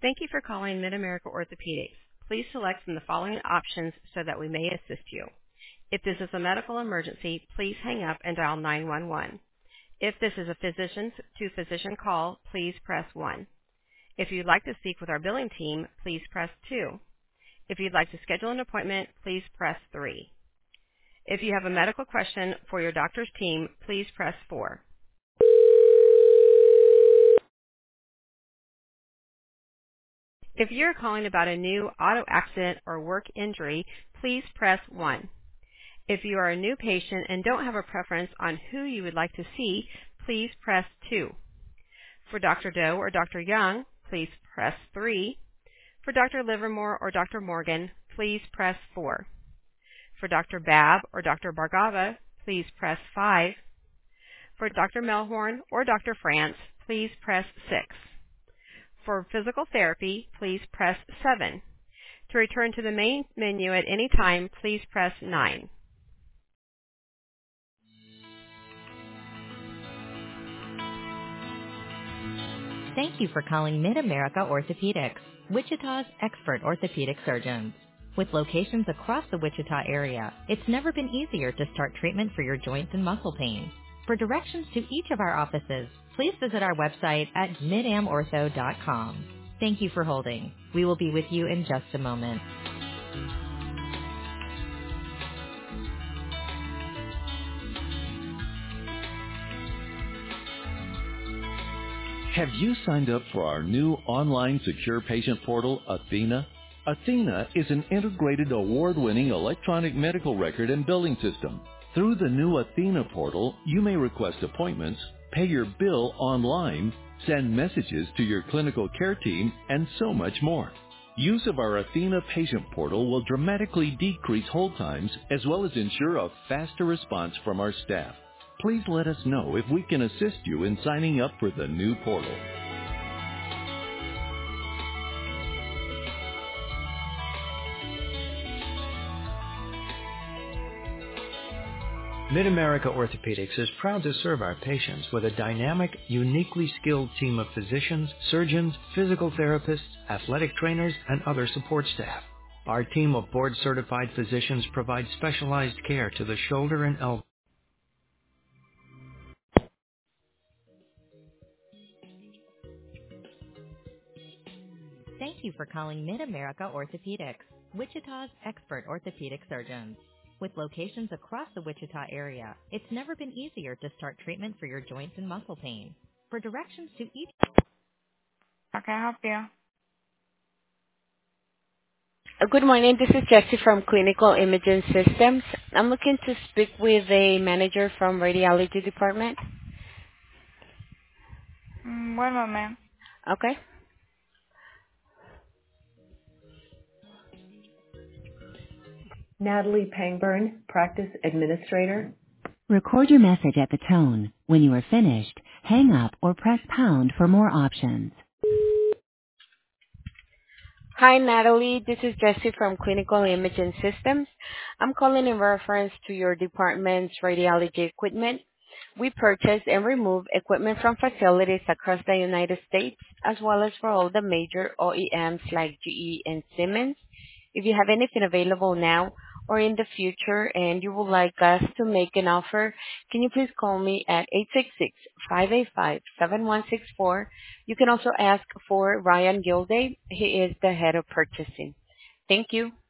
Thank you for calling Mid-America Orthopedics. Please select from the following options so that we may assist you. If this is a medical emergency, please hang up and dial 911. If this is a physician-to-physician call, please press 1. If you'd like to speak with our billing team, please press 2. If you'd like to schedule an appointment, please press 3. If you have a medical question for your doctor's team, please press 4. If you're calling about a new auto accident or work injury, please press 1. If you are a new patient and don't have a preference on who you would like to see, please press 2. For Dr. Doe or Dr. Young, please press 3. For Dr. Livermore or Dr. Morgan, please press 4. For Dr. Babb or Dr. Bargava, please press 5. For Dr. Melhorn or Dr. France, please press 6. For physical therapy, please press 7. To return to the main menu at any time, please press 9. Thank you for calling Mid-America Orthopedics, Wichita's expert orthopedic surgeons. With locations across the Wichita area, it's never been easier to start treatment for your joints and muscle pain. For directions to each of our offices, please visit our website at midamortho.com. Thank you for holding. We will be with you in just a moment. Have you signed up for our new online secure patient portal, Athena? Athena is an integrated award-winning electronic medical record and billing system. Through the new Athena portal, you may request appointments, pay your bill online, send messages to your clinical care team, and so much more. Use of our Athena patient portal will dramatically decrease hold times as well as ensure a faster response from our staff. Please let us know if we can assist you in signing up for the new portal. Mid-America Orthopedics is proud to serve our patients with a dynamic, uniquely skilled team of physicians, surgeons, physical therapists, athletic trainers, and other support staff. Our team of board-certified physicians provides specialized care to the shoulder and elbow. Thank you for calling Mid-America Orthopedics, Wichita's expert orthopedic surgeons. With locations across the Wichita area, it's never been easier to start treatment for your joints and muscle pain. For directions to each... How can I help you? Good morning. This is Jessie from Clinical Imaging Systems. I'm looking to speak with a manager from radiology department. One moment. Okay. Natalie Pangburn, Practice Administrator. Record your message at the tone. When you are finished, hang up or press pound for more options. Hi, Natalie. This is Jessie from Clinical Imaging Systems. I'm calling in reference to your department's radiology equipment. We purchase and remove equipment from facilities across the United States, as well as for all the major OEMs like GE and Siemens. If you have anything available now or in the future and you would like us to make an offer, can you please call me at 866-585-7164. You can also ask for Ryan Gilday. He is the head of purchasing. Thank you.